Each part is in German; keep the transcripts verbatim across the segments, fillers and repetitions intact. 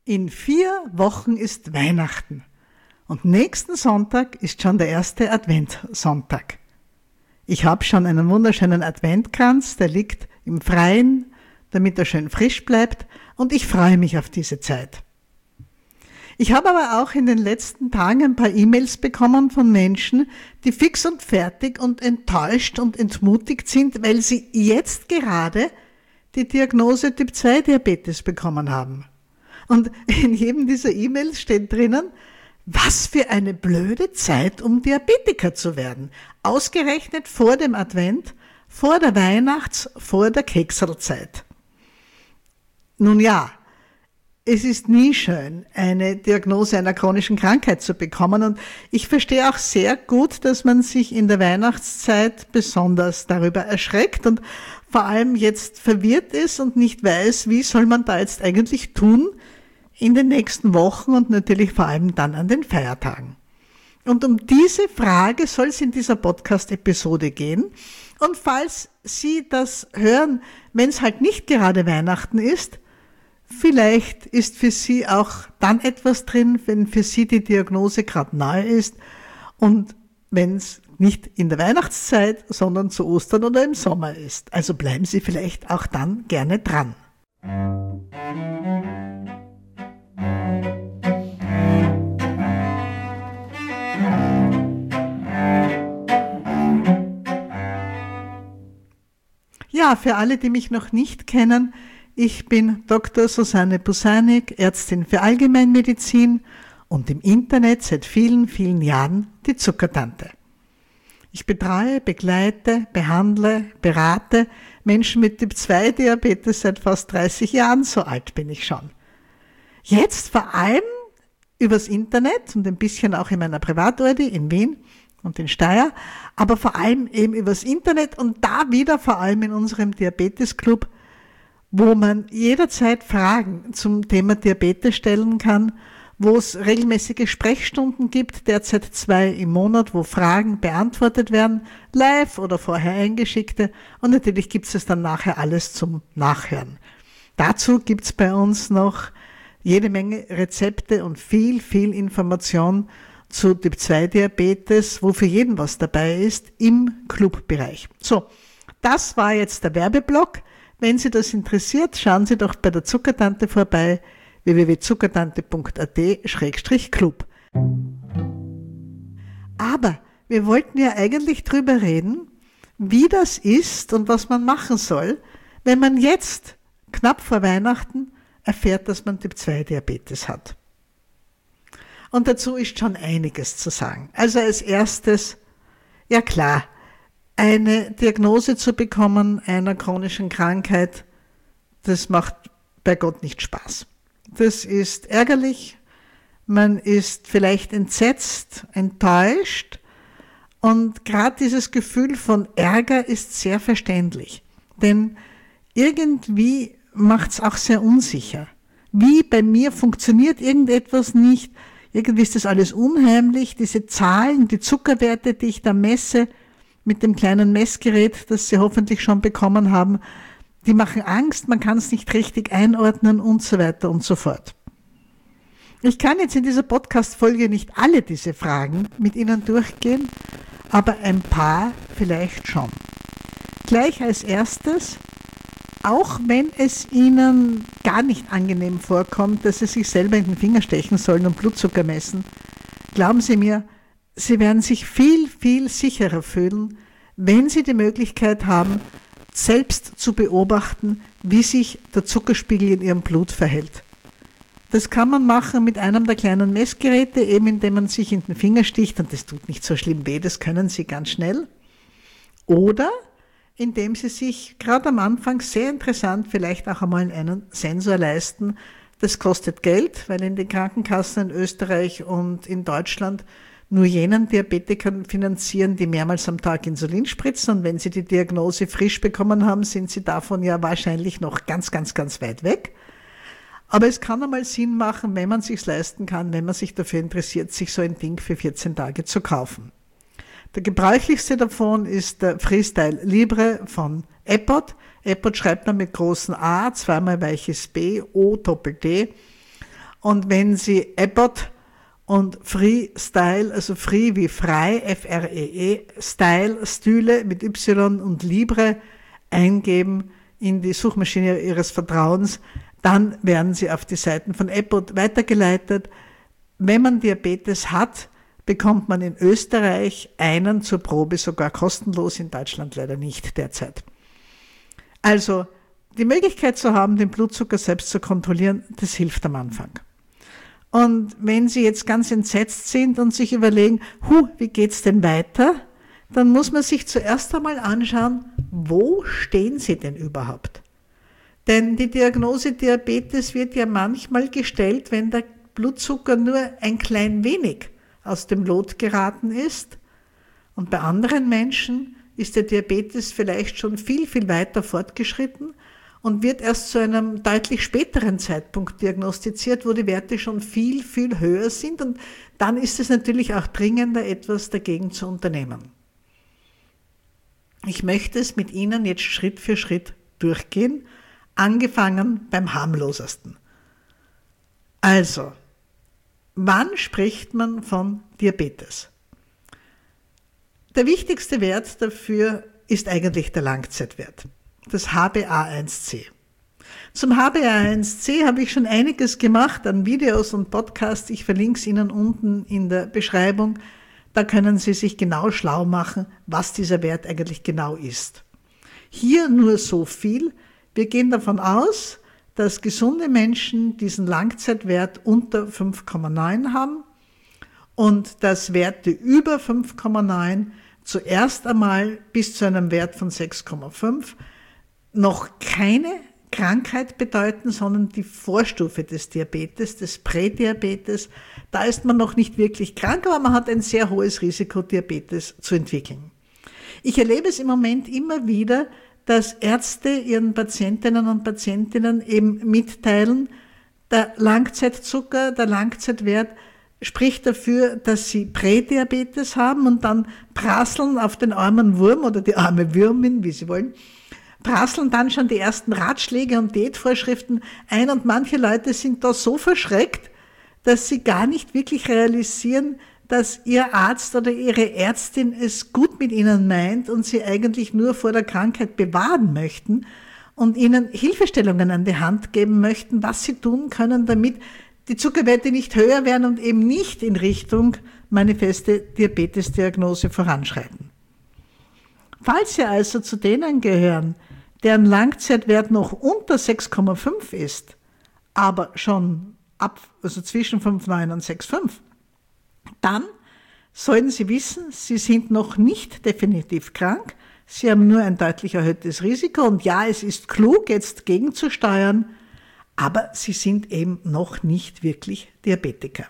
In vier Wochen ist Weihnachten und nächsten Sonntag ist schon der erste Adventssonntag. Ich habe schon einen wunderschönen Adventkranz, der liegt im Freien, damit er schön frisch bleibt, und ich freue mich auf diese Zeit. Ich habe aber auch in den letzten Tagen ein paar E-Mails bekommen von Menschen, die fix und fertig und enttäuscht und entmutigt sind, weil sie jetzt gerade die Diagnose Typ zwei Diabetes bekommen haben. Und in jedem dieser E-Mails steht drinnen, was für eine blöde Zeit, um Diabetiker zu werden. Ausgerechnet vor dem Advent, vor der Weihnachts-, vor der Kekserlzeit. Nun ja, es ist nie schön, eine Diagnose einer chronischen Krankheit zu bekommen. Und ich verstehe auch sehr gut, dass man sich in der Weihnachtszeit besonders darüber erschreckt und vor allem jetzt verwirrt ist und nicht weiß, wie soll man da jetzt eigentlich tun in den nächsten Wochen und natürlich vor allem dann an den Feiertagen. Und um diese Frage soll es in dieser Podcast-Episode gehen. Und falls Sie das hören, wenn es halt nicht gerade Weihnachten ist, vielleicht ist für Sie auch dann etwas drin, wenn für Sie die Diagnose gerade nahe ist und wenn es nicht in der Weihnachtszeit, sondern zu Ostern oder im Sommer ist. Also bleiben Sie vielleicht auch dann gerne dran. Ja, für alle, die mich noch nicht kennen, ich bin Doktor Susanne Busanik, Ärztin für Allgemeinmedizin und im Internet seit vielen, vielen Jahren die Zuckertante. Ich betreue, begleite, behandle, berate Menschen mit Typ zwei Diabetes seit fast dreißig Jahren, so alt bin ich schon. Jetzt vor allem übers Internet und ein bisschen auch in meiner Privatordi in Wien und in Steyr, aber vor allem eben übers Internet und da wieder vor allem in unserem Diabetesclub, wo man jederzeit Fragen zum Thema Diabetes stellen kann, wo es regelmäßige Sprechstunden gibt, derzeit zwei im Monat, wo Fragen beantwortet werden, live oder vorher eingeschickte, und natürlich gibt es dann nachher alles zum Nachhören. Dazu gibt es bei uns noch jede Menge Rezepte und viel, viel Information zu Typ zwei Diabetes, wo für jeden was dabei ist, im Clubbereich. So, das war jetzt der Werbeblock. Wenn Sie das interessiert, schauen Sie doch bei der Zuckertante vorbei, w w w punkt zuckertante punkt a t slash club. Aber wir wollten ja eigentlich drüber reden, wie das ist und was man machen soll, wenn man jetzt, knapp vor Weihnachten, erfährt, dass man Typ zwei Diabetes hat. Und dazu ist schon einiges zu sagen. Also als erstes, ja klar, eine Diagnose zu bekommen einer chronischen Krankheit, das macht bei Gott nicht Spaß. Das ist ärgerlich, man ist vielleicht entsetzt, enttäuscht, und gerade dieses Gefühl von Ärger ist sehr verständlich. Denn irgendwie macht es auch sehr unsicher. Wie bei mir funktioniert irgendetwas nicht, irgendwie ist das alles unheimlich, diese Zahlen, die Zuckerwerte, die ich da messe, mit dem kleinen Messgerät, das Sie hoffentlich schon bekommen haben, die machen Angst, man kann es nicht richtig einordnen und so weiter und so fort. Ich kann jetzt in dieser Podcast-Folge nicht alle diese Fragen mit Ihnen durchgehen, aber ein paar vielleicht schon. Gleich als erstes, auch wenn es Ihnen gar nicht angenehm vorkommt, dass Sie sich selber in den Finger stechen sollen und Blutzucker messen, glauben Sie mir, Sie werden sich viel, viel sicherer fühlen, wenn Sie die Möglichkeit haben, selbst zu beobachten, wie sich der Zuckerspiegel in Ihrem Blut verhält. Das kann man machen mit einem der kleinen Messgeräte, eben indem man sich in den Finger sticht, und das tut nicht so schlimm weh, das können Sie ganz schnell. Oder indem Sie sich gerade am Anfang, sehr interessant, vielleicht auch einmal einen Sensor leisten. Das kostet Geld, weil in den Krankenkassen in Österreich und in Deutschland nur jenen Diabetikern finanzieren, die mehrmals am Tag Insulin spritzen. Und wenn Sie die Diagnose frisch bekommen haben, sind Sie davon ja wahrscheinlich noch ganz, ganz, ganz weit weg. Aber es kann einmal Sinn machen, wenn man es sich leisten kann, wenn man sich dafür interessiert, sich so ein Ding für vierzehn Tage zu kaufen. Der gebräuchlichste davon ist der Freestyle Libre von Abbott. Abbott schreibt man mit großen A, zweimal weiches B, O, Doppel-D. Und wenn Sie Abbott und Freestyle, also Free wie frei, F R E E, Style, Stühle mit Y und Libre eingeben in die Suchmaschine Ihres Vertrauens, dann werden Sie auf die Seiten von Abbott weitergeleitet. Wenn man Diabetes hat, bekommt man in Österreich einen zur Probe sogar kostenlos, in Deutschland leider nicht derzeit. Also die Möglichkeit zu haben, den Blutzucker selbst zu kontrollieren, das hilft am Anfang. Und wenn Sie jetzt ganz entsetzt sind und sich überlegen, hu, wie geht's denn weiter, dann muss man sich zuerst einmal anschauen, wo stehen Sie denn überhaupt? Denn die Diagnose Diabetes wird ja manchmal gestellt, wenn der Blutzucker nur ein klein wenig aus dem Lot geraten ist. Und bei anderen Menschen ist der Diabetes vielleicht schon viel, viel weiter fortgeschritten und wird erst zu einem deutlich späteren Zeitpunkt diagnostiziert, wo die Werte schon viel, viel höher sind. Und dann ist es natürlich auch dringender, etwas dagegen zu unternehmen. Ich möchte es mit Ihnen jetzt Schritt für Schritt durchgehen, angefangen beim harmlosesten. Also, wann spricht man von Diabetes? Der wichtigste Wert dafür ist eigentlich der Langzeitwert, das H b A eins C. Zum H b A eins C habe ich schon einiges gemacht an Videos und Podcasts. Ich verlinke es Ihnen unten in der Beschreibung. Da können Sie sich genau schlau machen, was dieser Wert eigentlich genau ist. Hier nur so viel. Wir gehen davon aus, dass gesunde Menschen diesen Langzeitwert unter fünf Komma neun haben und dass Werte über fünf Komma neun zuerst einmal bis zu einem Wert von sechs Komma fünf noch keine Krankheit bedeuten, sondern die Vorstufe des Diabetes, des Prädiabetes. Da ist man noch nicht wirklich krank, aber man hat ein sehr hohes Risiko, Diabetes zu entwickeln. Ich erlebe es im Moment immer wieder, dass Ärzte ihren Patientinnen und Patientinnen eben mitteilen, der Langzeitzucker, der Langzeitwert spricht dafür, dass sie Prädiabetes haben und dann prasseln auf den armen Wurm oder die arme Würmin, wie sie wollen, prasseln dann schon die ersten Ratschläge und Diätvorschriften ein und manche Leute sind da so verschreckt, dass sie gar nicht wirklich realisieren, dass ihr Arzt oder ihre Ärztin es gut mit ihnen meint und sie eigentlich nur vor der Krankheit bewahren möchten und ihnen Hilfestellungen an die Hand geben möchten, was sie tun können, damit die Zuckerwerte nicht höher werden und eben nicht in Richtung manifeste Diabetesdiagnose voranschreiten. Falls Sie also zu denen gehören, deren Langzeitwert noch unter sechs Komma fünf ist, aber schon ab, also zwischen fünf Komma neun und sechs Komma fünf, dann sollten Sie wissen, Sie sind noch nicht definitiv krank, Sie haben nur ein deutlich erhöhtes Risiko und ja, es ist klug, jetzt gegenzusteuern, aber Sie sind eben noch nicht wirklich Diabetiker.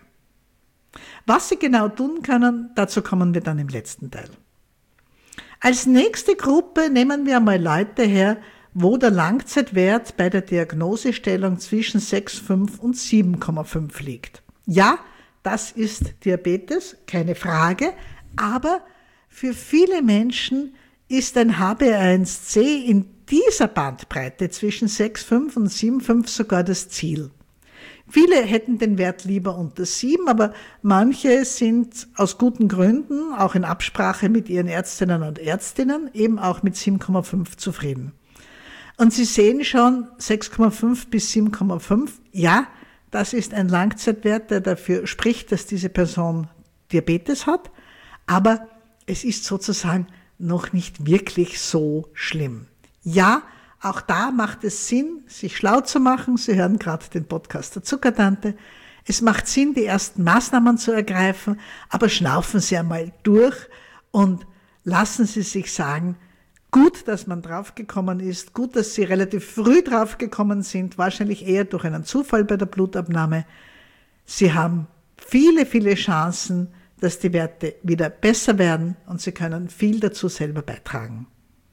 Was Sie genau tun können, dazu kommen wir dann im letzten Teil. Als nächste Gruppe nehmen wir einmal Leute her, wo der Langzeitwert bei der Diagnosestellung zwischen sechs Komma fünf und sieben Komma fünf liegt. Ja, das ist Diabetes, keine Frage, aber für viele Menschen ist ein H b A eins C in dieser Bandbreite zwischen sechs Komma fünf und sieben Komma fünf sogar das Ziel. Viele hätten den Wert lieber unter sieben, aber manche sind aus guten Gründen, auch in Absprache mit ihren Ärztinnen und Ärztinnen, eben auch mit sieben Komma fünf zufrieden. Und Sie sehen schon, sechs Komma fünf bis sieben Komma fünf, ja, das ist ein Langzeitwert, der dafür spricht, dass diese Person Diabetes hat, aber es ist sozusagen noch nicht wirklich so schlimm. Ja, auch da macht es Sinn, sich schlau zu machen. Sie hören gerade den Podcast der Zuckertante. Es macht Sinn, die ersten Maßnahmen zu ergreifen, aber schnaufen Sie einmal durch und lassen Sie sich sagen, gut, dass man draufgekommen ist, gut, dass Sie relativ früh draufgekommen sind, wahrscheinlich eher durch einen Zufall bei der Blutabnahme. Sie haben viele, viele Chancen, dass die Werte wieder besser werden und Sie können viel dazu selber beitragen.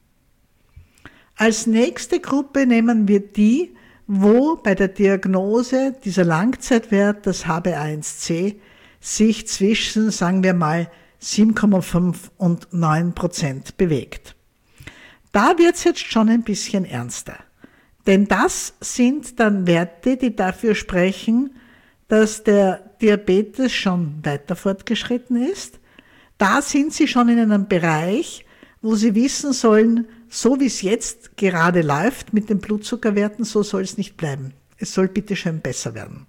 Als nächste Gruppe nehmen wir die, wo bei der Diagnose dieser Langzeitwert, das H b A eins C, sich zwischen, sagen wir mal, sieben Komma fünf und neun Prozent bewegt. Da wird es jetzt schon ein bisschen ernster, denn das sind dann Werte, die dafür sprechen, dass der Diabetes schon weiter fortgeschritten ist. Da sind Sie schon in einem Bereich, wo Sie wissen sollen, so wie es jetzt gerade läuft mit den Blutzuckerwerten, so soll es nicht bleiben. Es soll bitte schön besser werden.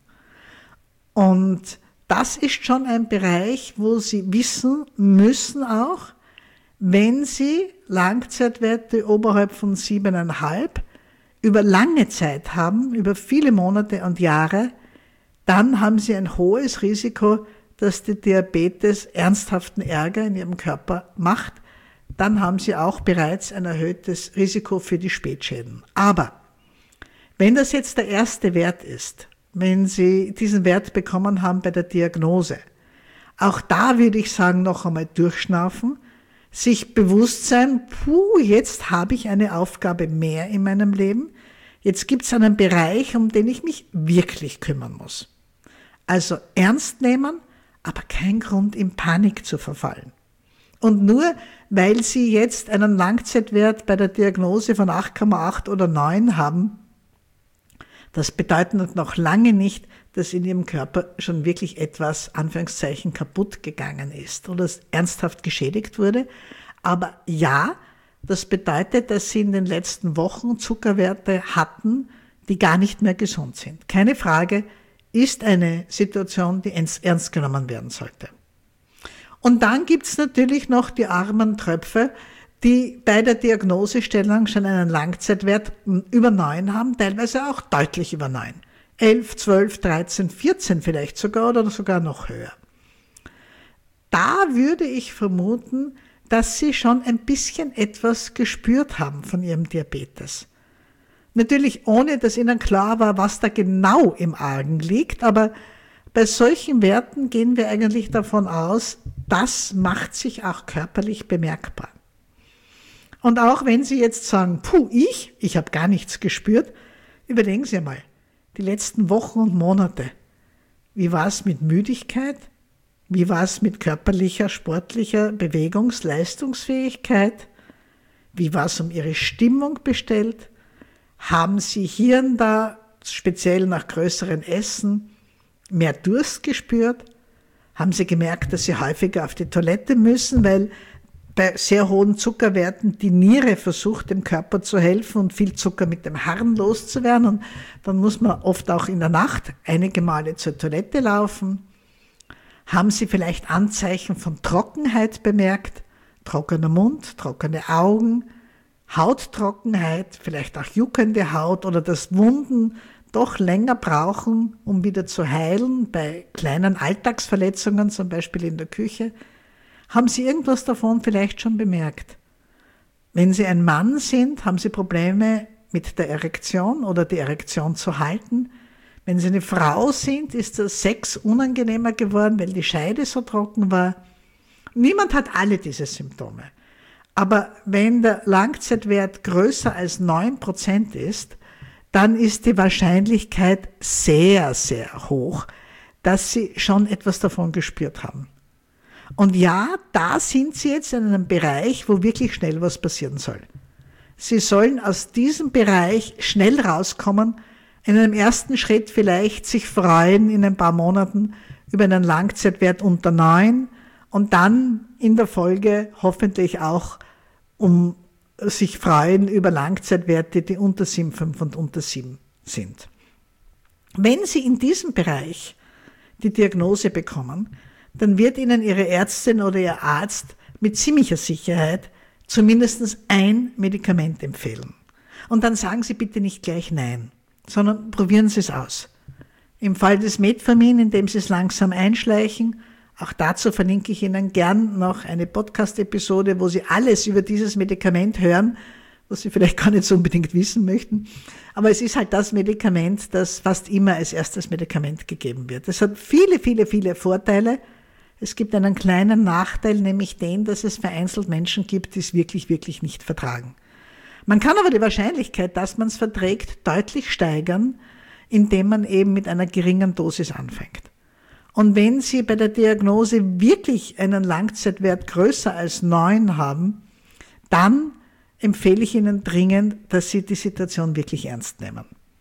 Und das ist schon ein Bereich, wo Sie wissen müssen auch, wenn Sie Langzeitwerte oberhalb von siebeneinhalb über lange Zeit haben, über viele Monate und Jahre, dann haben Sie ein hohes Risiko, dass der Diabetes ernsthaften Ärger in Ihrem Körper macht. Dann haben Sie auch bereits ein erhöhtes Risiko für die Spätschäden. Aber wenn das jetzt der erste Wert ist, wenn Sie diesen Wert bekommen haben bei der Diagnose, auch da würde ich sagen, noch einmal durchschnaufen, sich bewusst sein, puh, jetzt habe ich eine Aufgabe mehr in meinem Leben, jetzt gibt es einen Bereich, um den ich mich wirklich kümmern muss. Also ernst nehmen, aber kein Grund, in Panik zu verfallen. Und nur weil Sie jetzt einen Langzeitwert bei der Diagnose von acht Komma acht oder neun haben, das bedeutet noch lange nicht, dass in Ihrem Körper schon wirklich etwas, Anführungszeichen, kaputt gegangen ist oder es ernsthaft geschädigt wurde. Aber ja, das bedeutet, dass Sie in den letzten Wochen Zuckerwerte hatten, die gar nicht mehr gesund sind. Keine Frage, ist eine Situation, die ernst genommen werden sollte. Und dann gibt es natürlich noch die armen Tröpfe, die bei der Diagnosestellung schon einen Langzeitwert über neun haben, teilweise auch deutlich über neun. elf, zwölf, dreizehn, vierzehn vielleicht sogar oder sogar noch höher. Da würde ich vermuten, dass Sie schon ein bisschen etwas gespürt haben von Ihrem Diabetes. Natürlich ohne, dass Ihnen klar war, was da genau im Argen liegt, aber bei solchen Werten gehen wir eigentlich davon aus, das macht sich auch körperlich bemerkbar. Und auch wenn Sie jetzt sagen, puh, ich, ich habe gar nichts gespürt, überlegen Sie mal, die letzten Wochen und Monate, wie war es mit Müdigkeit? Wie war es mit körperlicher, sportlicher Bewegungsleistungsfähigkeit? Wie war es um Ihre Stimmung bestellt? Haben Sie hier und da, speziell nach größeren Essen, mehr Durst gespürt? Haben Sie gemerkt, dass Sie häufiger auf die Toilette müssen, weil bei sehr hohen Zuckerwerten die Niere versucht, dem Körper zu helfen und viel Zucker mit dem Harn loszuwerden. Und dann muss man oft auch in der Nacht einige Male zur Toilette laufen. Haben Sie vielleicht Anzeichen von Trockenheit bemerkt? Trockener Mund, trockene Augen, Hauttrockenheit, vielleicht auch juckende Haut oder dass Wunden doch länger brauchen, um wieder zu heilen, bei kleinen Alltagsverletzungen, zum Beispiel in der Küche. Haben Sie irgendwas davon vielleicht schon bemerkt? Wenn Sie ein Mann sind, haben Sie Probleme mit der Erektion oder die Erektion zu halten. Wenn Sie eine Frau sind, ist der Sex unangenehmer geworden, weil die Scheide so trocken war. Niemand hat alle diese Symptome. Aber wenn der Langzeitwert größer als neun Prozent ist, dann ist die Wahrscheinlichkeit sehr, sehr hoch, dass Sie schon etwas davon gespürt haben. Und ja, da sind Sie jetzt in einem Bereich, wo wirklich schnell was passieren soll. Sie sollen aus diesem Bereich schnell rauskommen, in einem ersten Schritt vielleicht sich freuen in ein paar Monaten über einen Langzeitwert unter neun und dann in der Folge hoffentlich auch um sich freuen über Langzeitwerte, die unter sieben Komma fünf und unter sieben sind. Wenn Sie in diesem Bereich die Diagnose bekommen, dann wird Ihnen Ihre Ärztin oder Ihr Arzt mit ziemlicher Sicherheit zumindest ein Medikament empfehlen. Und dann sagen Sie bitte nicht gleich nein, sondern probieren Sie es aus. Im Fall des Metformin, in dem Sie es langsam einschleichen, auch dazu verlinke ich Ihnen gern noch eine Podcast-Episode, wo Sie alles über dieses Medikament hören, was Sie vielleicht gar nicht so unbedingt wissen möchten. Aber es ist halt das Medikament, das fast immer als erstes Medikament gegeben wird. Es hat viele, viele, viele Vorteile. Es gibt einen kleinen Nachteil, nämlich den, dass es vereinzelt Menschen gibt, die es wirklich, wirklich nicht vertragen. Man kann aber die Wahrscheinlichkeit, dass man es verträgt, deutlich steigern, indem man eben mit einer geringen Dosis anfängt. Und wenn Sie bei der Diagnose wirklich einen Langzeitwert größer als neun haben, dann empfehle ich Ihnen dringend, dass Sie die Situation wirklich ernst nehmen.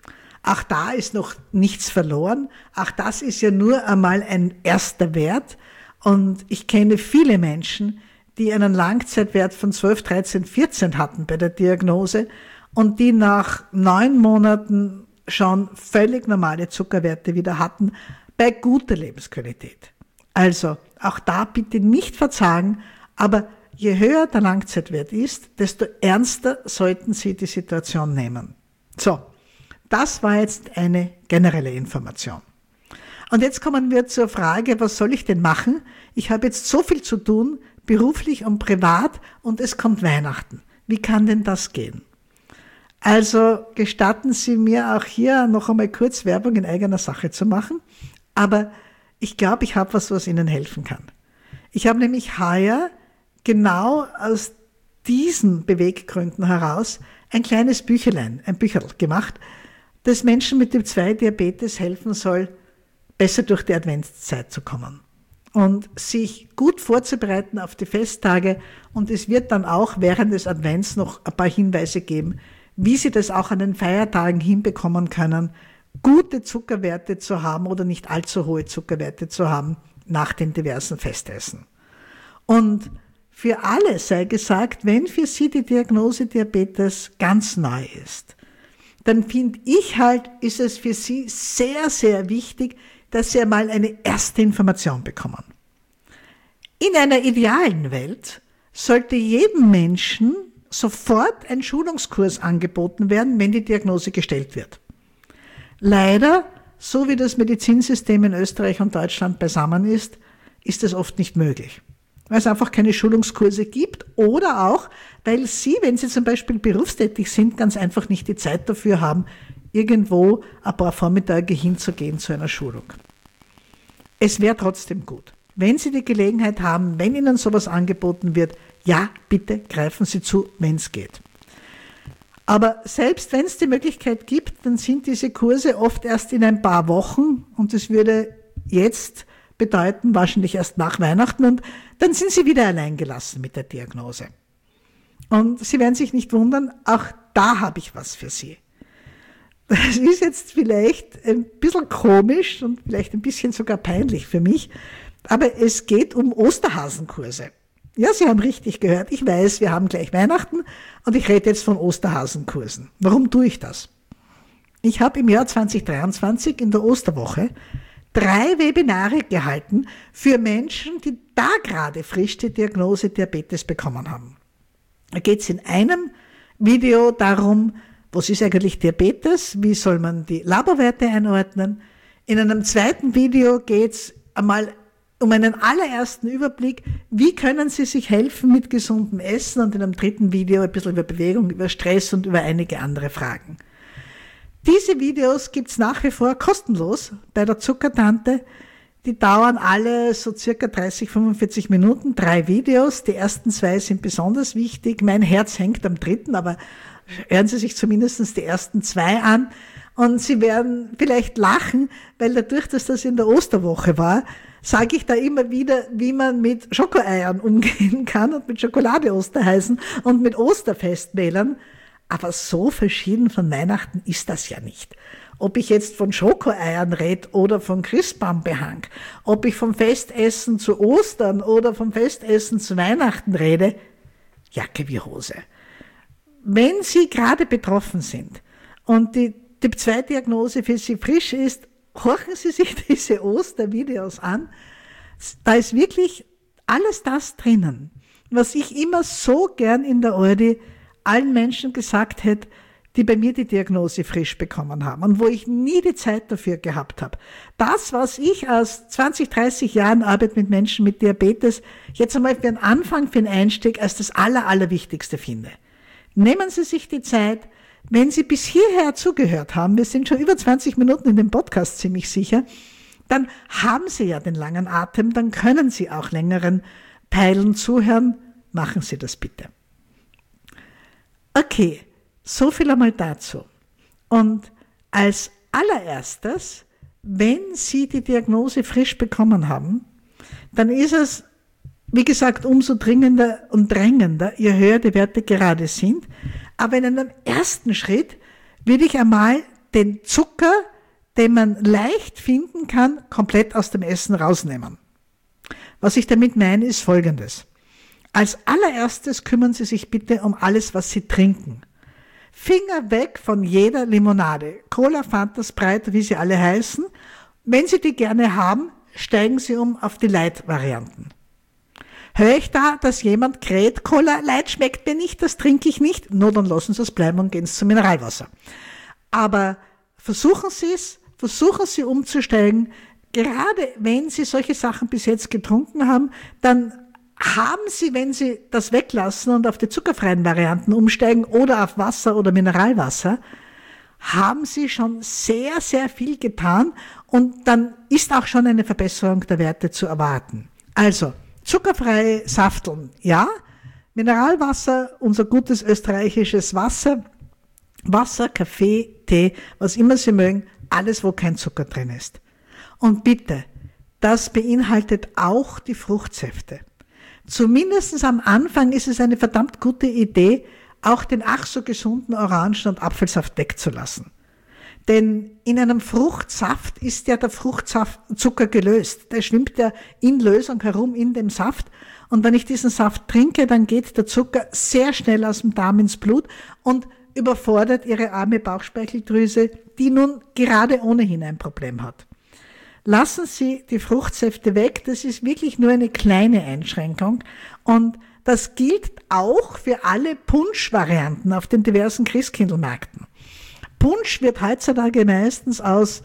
Auch da ist noch nichts verloren. Auch das ist ja nur einmal ein erster Wert. Und ich kenne viele Menschen, die einen Langzeitwert von zwölf, dreizehn, vierzehn hatten bei der Diagnose und die nach neun Monaten schon völlig normale Zuckerwerte wieder hatten, bei guter Lebensqualität. Also auch da bitte nicht verzagen, aber je höher der Langzeitwert ist, desto ernster sollten Sie die Situation nehmen. So, das war jetzt eine generelle Information. Und jetzt kommen wir zur Frage, was soll ich denn machen? Ich habe jetzt so viel zu tun, beruflich und privat, und es kommt Weihnachten. Wie kann denn das gehen? Also gestatten Sie mir auch hier noch einmal kurz Werbung in eigener Sache zu machen, aber ich glaube, ich habe was, was Ihnen helfen kann. Ich habe nämlich heuer genau aus diesen Beweggründen heraus ein kleines Büchlein, ein Bücherl gemacht, das Menschen mit Typ zwei Diabetes helfen soll, besser durch die Adventszeit zu kommen und sich gut vorzubereiten auf die Festtage. Und es wird dann auch während des Advents noch ein paar Hinweise geben, wie Sie das auch an den Feiertagen hinbekommen können, gute Zuckerwerte zu haben oder nicht allzu hohe Zuckerwerte zu haben nach den diversen Festessen. Und für alle sei gesagt, wenn für Sie die Diagnose Diabetes ganz neu ist, dann finde ich halt, ist es für Sie sehr, sehr wichtig, dass Sie einmal eine erste Information bekommen. In einer idealen Welt sollte jedem Menschen sofort ein Schulungskurs angeboten werden, wenn die Diagnose gestellt wird. Leider, so wie das Medizinsystem in Österreich und Deutschland beisammen ist, ist das oft nicht möglich. Weil es einfach keine Schulungskurse gibt oder auch, weil Sie, wenn Sie zum Beispiel berufstätig sind, ganz einfach nicht die Zeit dafür haben, irgendwo ein paar Vormittage hinzugehen zu einer Schulung. Es wäre trotzdem gut, wenn Sie die Gelegenheit haben, wenn Ihnen sowas angeboten wird, ja, bitte greifen Sie zu, wenn es geht. Aber selbst wenn es die Möglichkeit gibt, dann sind diese Kurse oft erst in ein paar Wochen und das würde jetzt bedeuten, wahrscheinlich erst nach Weihnachten, und dann sind Sie wieder alleingelassen mit der Diagnose. Und Sie werden sich nicht wundern, auch da habe ich was für Sie. Das ist jetzt vielleicht ein bisschen komisch und vielleicht ein bisschen sogar peinlich für mich, aber es geht um Osterhasenkurse. Ja, Sie haben richtig gehört. Ich weiß, wir haben gleich Weihnachten und ich rede jetzt von Osterhasenkursen. Warum tue ich das? Ich habe im Jahr zwanzig dreiundzwanzig in der Osterwoche drei Webinare gehalten für Menschen, die da gerade frisch die Diagnose Diabetes bekommen haben. Da geht es in einem Video darum, was ist eigentlich Diabetes, wie soll man die Laborwerte einordnen. In einem zweiten Video geht es einmal um einen allerersten Überblick, wie können Sie sich helfen mit gesundem Essen, und in einem dritten Video ein bisschen über Bewegung, über Stress und über einige andere Fragen. Diese Videos gibt's nach wie vor kostenlos bei der Zuckertante. Die dauern alle so circa dreißig, fünfundvierzig Minuten, drei Videos. Die ersten zwei sind besonders wichtig. Mein Herz hängt am dritten, aber hören Sie sich zumindest die ersten zwei an. Und Sie werden vielleicht lachen, weil dadurch, dass das in der Osterwoche war, sage ich da immer wieder, wie man mit Schokoeiern umgehen kann und mit Schokolade-Osterhasen und mit Osterfestmälern. Aber so verschieden von Weihnachten ist das ja nicht. Ob ich jetzt von Schokoeiern rede oder von Christbaumbehang, ob ich vom Festessen zu Ostern oder vom Festessen zu Weihnachten rede, Jacke wie Hose. Wenn Sie gerade betroffen sind und die Typ zwei Diagnose für Sie frisch ist, horchen Sie sich diese Ostervideos an. Da ist wirklich alles das drinnen, was ich immer so gern in der Ordi allen Menschen gesagt hätte, die bei mir die Diagnose frisch bekommen haben und wo ich nie die Zeit dafür gehabt habe. Das, was ich aus zwanzig, dreißig Jahren Arbeit mit Menschen mit Diabetes jetzt einmal für den Anfang, für den Einstieg als das Aller, Allerwichtigste finde. Nehmen Sie sich die Zeit, wenn Sie bis hierher zugehört haben, wir sind schon über zwanzig Minuten in dem Podcast ziemlich sicher, dann haben Sie ja den langen Atem, dann können Sie auch längeren Teilen zuhören. Machen Sie das bitte. Okay, so viel einmal dazu. Und als allererstes, wenn Sie die Diagnose frisch bekommen haben, dann ist es, wie gesagt, umso dringender und drängender, je höher die Werte gerade sind. Aber in einem ersten Schritt würde ich einmal den Zucker, den man leicht finden kann, komplett aus dem Essen rausnehmen. Was ich damit meine, ist Folgendes. Als allererstes kümmern Sie sich bitte um alles, was Sie trinken. Finger weg von jeder Limonade. Cola, Fanta, Sprite, wie sie alle heißen. Wenn Sie die gerne haben, steigen Sie um auf die Light-Varianten. Höre ich da, dass jemand kräht, Cola Light schmeckt mir nicht, das trinke ich nicht? Nur dann lassen Sie es bleiben und gehen Sie zum Mineralwasser. Aber versuchen Sie es, versuchen Sie umzusteigen. Gerade wenn Sie solche Sachen bis jetzt getrunken haben, dann haben Sie, wenn Sie das weglassen und auf die zuckerfreien Varianten umsteigen oder auf Wasser oder Mineralwasser, haben Sie schon sehr, sehr viel getan und dann ist auch schon eine Verbesserung der Werte zu erwarten. Also, zuckerfreie Safteln, ja. Mineralwasser, unser gutes österreichisches Wasser, Wasser, Kaffee, Tee, was immer Sie mögen, alles, wo kein Zucker drin ist. Und bitte, das beinhaltet auch die Fruchtsäfte. Zumindest am Anfang ist es eine verdammt gute Idee, auch den ach so gesunden Orangen- und Apfelsaft wegzulassen. Denn in einem Fruchtsaft ist ja der Fruchtsaftzucker gelöst. Der schwimmt ja in Lösung herum in dem Saft. Und wenn ich diesen Saft trinke, dann geht der Zucker sehr schnell aus dem Darm ins Blut und überfordert Ihre arme Bauchspeicheldrüse, die nun gerade ohnehin ein Problem hat. Lassen Sie die Fruchtsäfte weg, das ist wirklich nur eine kleine Einschränkung und das gilt auch für alle Punsch-Varianten auf den diversen Christkindlmärkten. Punsch wird heutzutage meistens aus,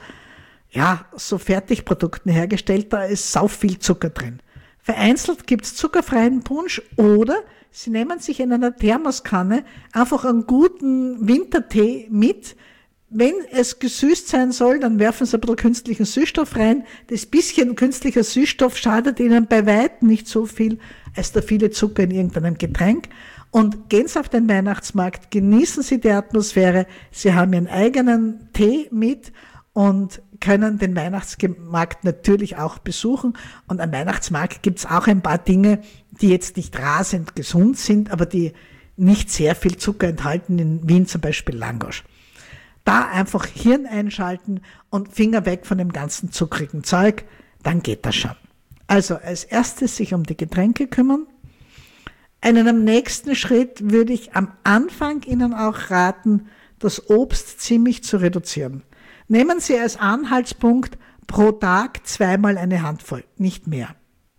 ja, so Fertigprodukten hergestellt, da ist sau viel Zucker drin. Vereinzelt gibt's zuckerfreien Punsch oder Sie nehmen sich in einer Thermoskanne einfach einen guten Wintertee mit. Wenn es gesüßt sein soll, dann werfen Sie ein bisschen künstlichen Süßstoff rein. Das bisschen künstlicher Süßstoff schadet Ihnen bei weitem nicht so viel als der viele Zucker in irgendeinem Getränk. Und gehen Sie auf den Weihnachtsmarkt, genießen Sie die Atmosphäre. Sie haben Ihren eigenen Tee mit und können den Weihnachtsmarkt natürlich auch besuchen. Und am Weihnachtsmarkt gibt es auch ein paar Dinge, die jetzt nicht rasend gesund sind, aber die nicht sehr viel Zucker enthalten. In Wien zum Beispiel Langosch. Da einfach Hirn einschalten und Finger weg von dem ganzen zuckrigen Zeug, dann geht das schon. Also als erstes sich um die Getränke kümmern. In einem nächsten Schritt würde ich am Anfang Ihnen auch raten, das Obst ziemlich zu reduzieren. Nehmen Sie als Anhaltspunkt pro Tag zweimal eine Handvoll, nicht mehr.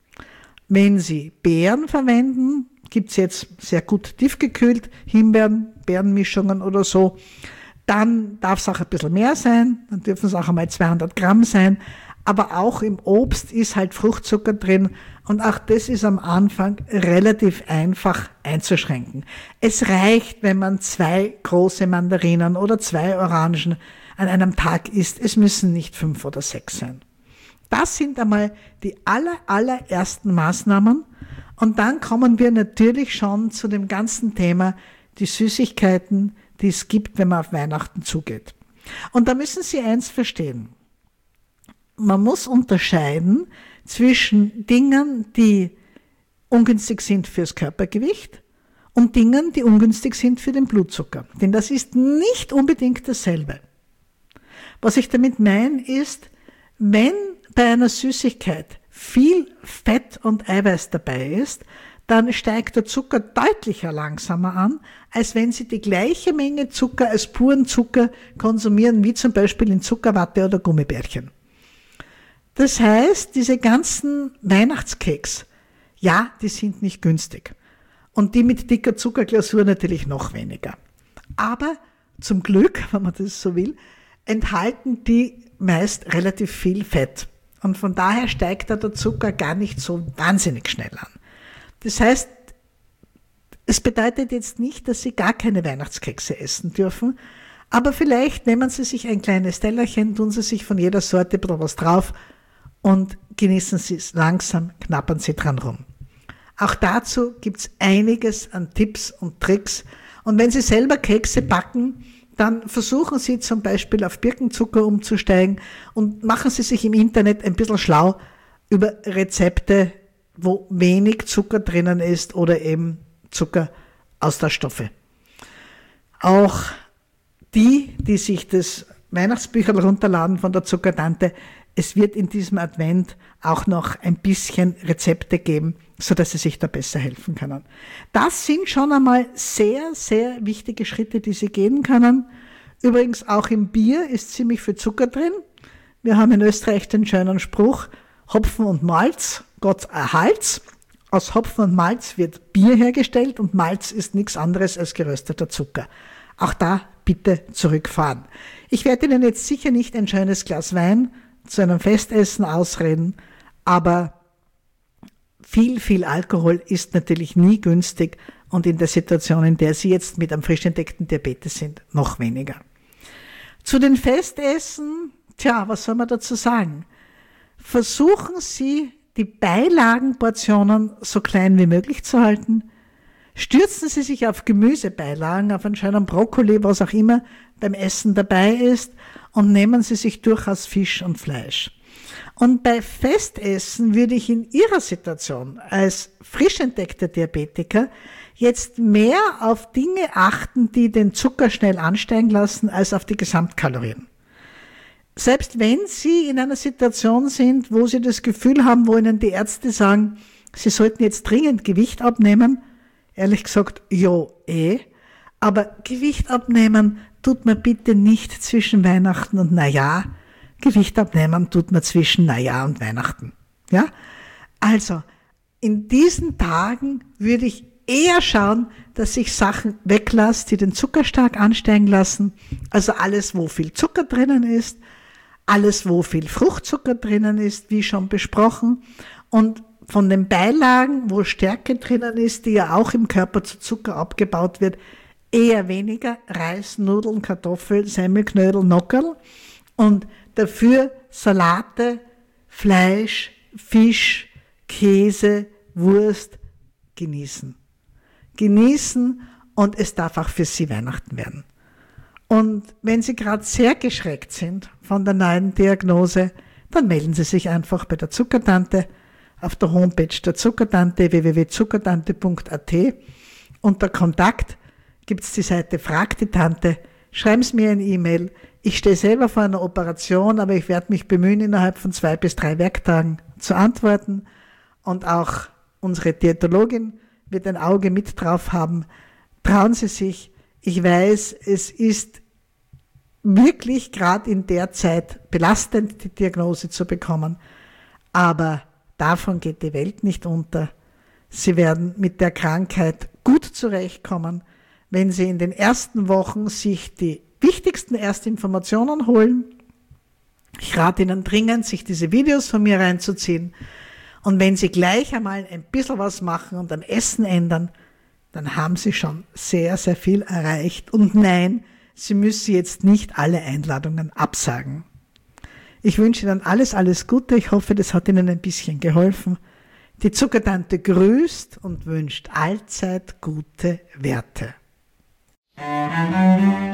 Wenn Sie Beeren verwenden, gibt es jetzt sehr gut tiefgekühlt, Himbeeren, Beerenmischungen oder so, dann darf es auch ein bisschen mehr sein, dann dürfen es auch einmal zweihundert Gramm sein, aber auch im Obst ist halt Fruchtzucker drin und auch das ist am Anfang relativ einfach einzuschränken. Es reicht, wenn man zwei große Mandarinen oder zwei Orangen an einem Tag isst, es müssen nicht fünf oder sechs sein. Das sind einmal die aller, allerersten Maßnahmen und dann kommen wir natürlich schon zu dem ganzen Thema, die Süßigkeiten, die es gibt, wenn man auf Weihnachten zugeht. Und da müssen Sie eins verstehen. Man muss unterscheiden zwischen Dingen, die ungünstig sind fürs Körpergewicht und Dingen, die ungünstig sind für den Blutzucker. Denn das ist nicht unbedingt dasselbe. Was ich damit meine ist, wenn bei einer Süßigkeit viel Fett und Eiweiß dabei ist, dann steigt der Zucker deutlicher langsamer an, als wenn Sie die gleiche Menge Zucker als puren Zucker konsumieren, wie zum Beispiel in Zuckerwatte oder Gummibärchen. Das heißt, diese ganzen Weihnachtskeks, ja, die sind nicht günstig. Und die mit dicker Zuckerglasur natürlich noch weniger. Aber zum Glück, wenn man das so will, enthalten die meist relativ viel Fett. Und von daher steigt da der Zucker gar nicht so wahnsinnig schnell an. Das heißt, es bedeutet jetzt nicht, dass Sie gar keine Weihnachtskekse essen dürfen, aber vielleicht nehmen Sie sich ein kleines Tellerchen, tun Sie sich von jeder Sorte ein bisschen was drauf und genießen Sie es langsam, knappern Sie dran rum. Auch dazu gibt's einiges an Tipps und Tricks. Und wenn Sie selber Kekse backen, dann versuchen Sie zum Beispiel auf Birkenzucker umzusteigen und machen Sie sich im Internet ein bisschen schlau über Rezepte, wo wenig Zucker drinnen ist oder eben Zuckeraustauschstoffe. Auch die, die sich das Weihnachtsbücher runterladen von der Zuckertante. Es wird in diesem Advent auch noch ein bisschen Rezepte geben, sodass Sie sich da besser helfen können. Das sind schon einmal sehr, sehr wichtige Schritte, die Sie gehen können. Übrigens auch im Bier ist ziemlich viel Zucker drin. Wir haben in Österreich den schönen Spruch, Hopfen und Malz, Gott erhalt's. Aus Hopfen und Malz wird Bier hergestellt und Malz ist nichts anderes als gerösteter Zucker. Auch da bitte zurückfahren. Ich werde Ihnen jetzt sicher nicht ein schönes Glas Wein zu einem Festessen ausreden, aber viel, viel Alkohol ist natürlich nie günstig und in der Situation, in der Sie jetzt mit einem frisch entdeckten Diabetes sind, noch weniger. Zu den Festessen, tja, was soll man dazu sagen? Versuchen Sie, die Beilagenportionen so klein wie möglich zu halten. Stürzen Sie sich auf Gemüsebeilagen, auf einen schönen Brokkoli, was auch immer beim Essen dabei ist und nehmen Sie sich durchaus Fisch und Fleisch. Und bei Festessen würde ich in Ihrer Situation als frisch entdeckter Diabetiker jetzt mehr auf Dinge achten, die den Zucker schnell ansteigen lassen, als auf die Gesamtkalorien. Selbst wenn Sie in einer Situation sind, wo Sie das Gefühl haben, wo Ihnen die Ärzte sagen, Sie sollten jetzt dringend Gewicht abnehmen, ehrlich gesagt, ja, eh, aber Gewicht abnehmen tut man bitte nicht zwischen Weihnachten und Neujahr. Gewicht abnehmen tut man zwischen Neujahr und Weihnachten. Ja? Also, in diesen Tagen würde ich eher schauen, dass ich Sachen weglasse, die den Zucker stark ansteigen lassen. Also alles, wo viel Zucker drinnen ist, alles, wo viel Fruchtzucker drinnen ist, wie schon besprochen. Und von den Beilagen, wo Stärke drinnen ist, die ja auch im Körper zu Zucker abgebaut wird, eher weniger Reis, Nudeln, Kartoffeln, Semmelknödel, Nockerl und dafür Salate, Fleisch, Fisch, Käse, Wurst genießen. Genießen und es darf auch für Sie Weihnachten werden. Und wenn Sie gerade sehr geschreckt sind von der neuen Diagnose, dann melden Sie sich einfach bei der Zuckertante auf der Homepage der Zuckertante w w w punkt zuckertante punkt a t. Unter Kontakt gibt es die Seite Frag die Tante. Schreiben Sie mir eine E-Mail. Ich stehe selber vor einer Operation, aber ich werde mich bemühen, innerhalb von zwei bis drei Werktagen zu antworten. Und auch unsere Diätologin wird ein Auge mit drauf haben. Trauen Sie sich. Ich weiß, es ist wirklich gerade in der Zeit belastend, die Diagnose zu bekommen. Aber davon geht die Welt nicht unter. Sie werden mit der Krankheit gut zurechtkommen, wenn Sie in den ersten Wochen sich die wichtigsten Erstinformationen holen. Ich rate Ihnen dringend, sich diese Videos von mir reinzuziehen. Und wenn Sie gleich einmal ein bisschen was machen und am Essen ändern, dann haben Sie schon sehr, sehr viel erreicht. Und nein, Sie müssen jetzt nicht alle Einladungen absagen. Ich wünsche Ihnen alles, alles Gute. Ich hoffe, das hat Ihnen ein bisschen geholfen. Die Zuckertante grüßt und wünscht allzeit gute Werte.